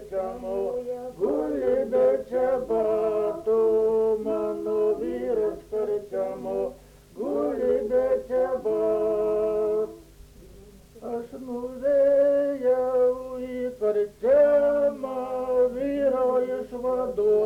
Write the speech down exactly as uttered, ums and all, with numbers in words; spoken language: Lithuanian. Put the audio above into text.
skarčiamo, guli be čebato, mano vyras skarčiamo, guli be čebato. Aš nuvėjau į karčiamą, vyro išvadojau.